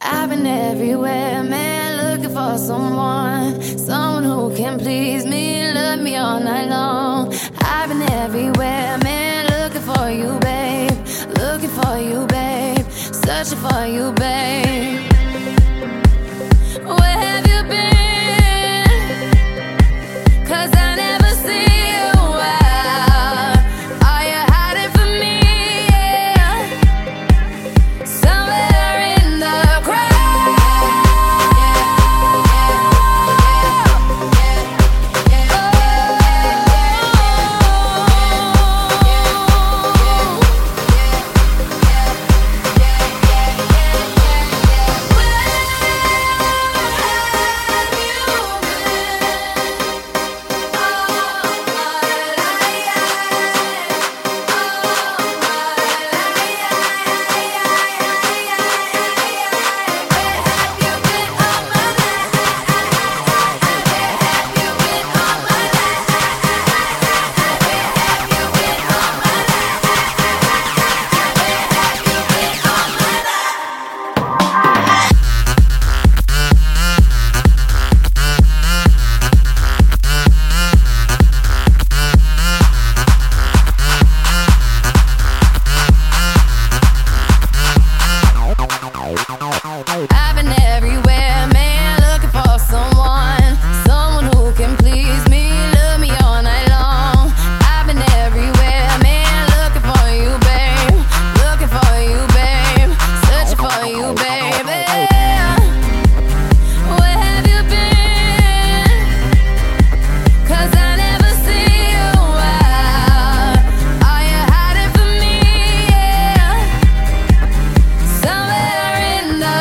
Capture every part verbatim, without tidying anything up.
I've been everywhere, man, looking for someone, someone who can please me, love me all night long. I've been everywhere, man, looking for you, babe, looking for you, babe, searching for you, babe. Where have you been? 'Cause I never see you out. Are you hiding from me? Yeah. Somewhere in the crowd. I've been everywhere, man, looking for someone, someone who can please me, love me all night long. I've been everywhere, man, looking for you, babe, looking for you, babe, searching for you, baby. Where have you been? 'Cause I never see you out. Are you hiding from me? Yeah. Somewhere in the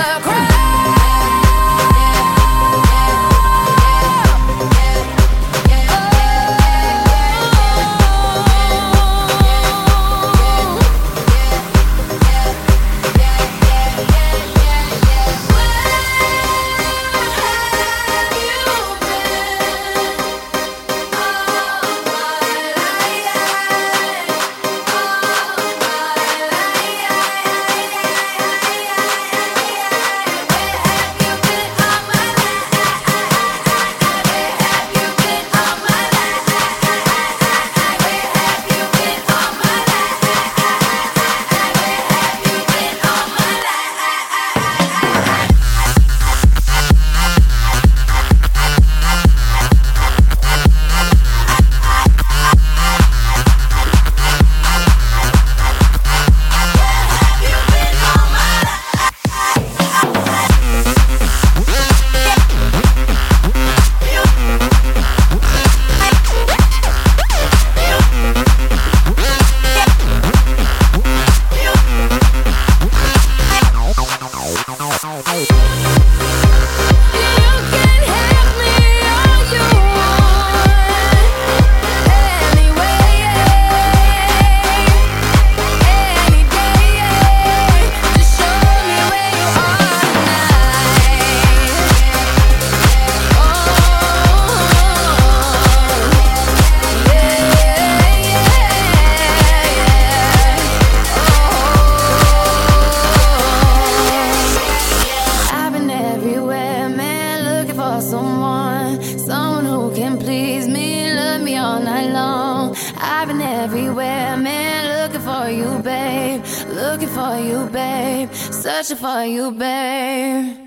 someone, someone who can please me, love me all night long. I've been everywhere, man, looking for you, babe, looking for you, babe, searching for you, babe.